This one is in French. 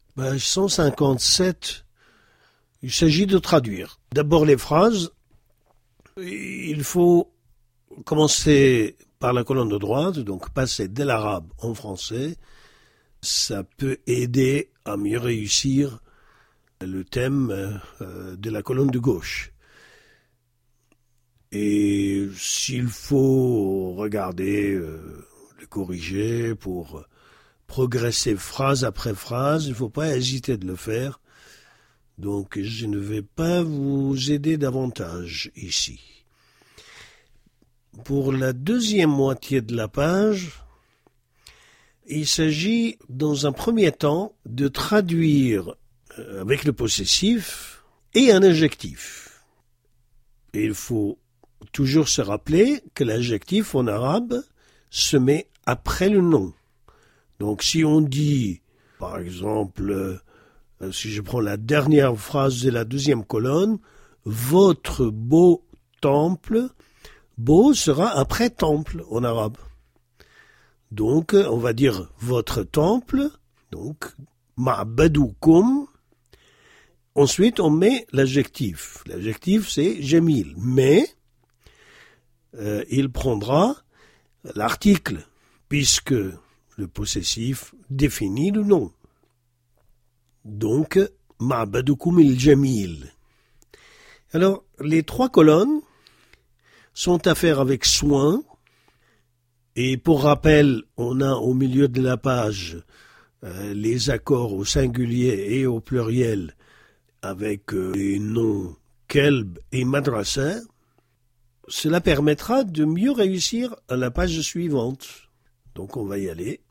Page 157, il s'agit de traduire. D'abord les phrases. Il faut commencer par la colonne de droite, donc passer de l'arabe en français. Ça peut aider à mieux réussir le thème de la colonne de gauche. Et s'il faut regarder, le corriger pour progresser phrase après phrase, il ne faut pas hésiter de le faire. Donc je ne vais pas vous aider davantage ici. Pour la deuxième moitié de la page, il s'agit dans un premier temps de traduire avec le possessif et un adjectif. Et il faut toujours se rappeler que l'adjectif en arabe se met après le nom. Donc si on dit, par exemple, si je prends la dernière phrase de la deuxième colonne, votre beau temple, beau sera après temple en arabe. Donc on va dire votre temple, donc ma'badoukoum. Ensuite on met l'adjectif. L'adjectif c'est jamil, mais il prendra l'article puisque le possessif définit le nom. Donc, ma'badoukoum il-jamil. Alors, les trois colonnes sont à faire avec soin. Et pour rappel, on a au milieu de la page les accords au singulier et au pluriel avec les noms kelb et madrasa. Cela permettra de mieux réussir à la page suivante. Donc, on va y aller.